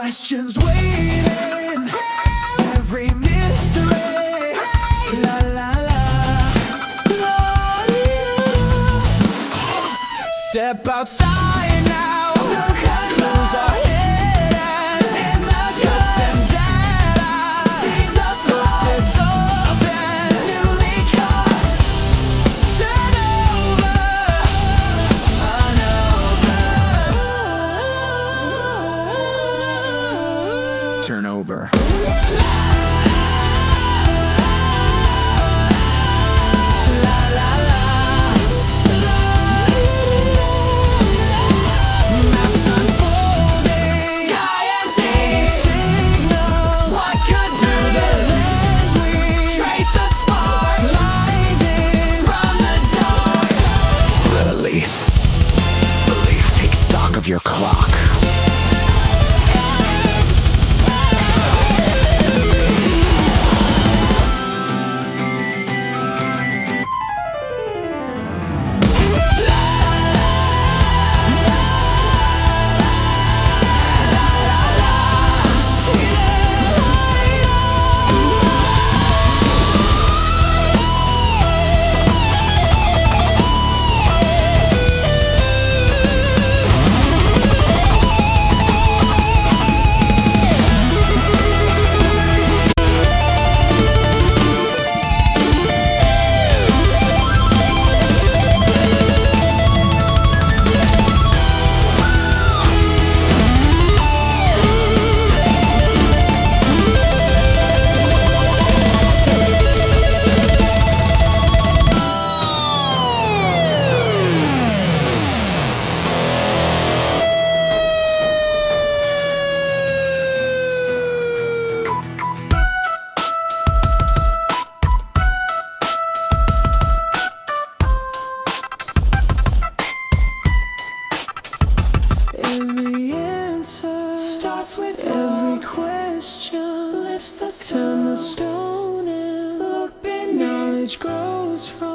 questions waiting, every mystery. La la la, step outside now. Clues are hidden in the dust and data. Seeds of footsteps open, newly cut. Turn over, unopened. Turn over. Belief takes stock of your clock. Every answer starts with every question. Lifts the turn the stone and look beneath. Knowledge grows from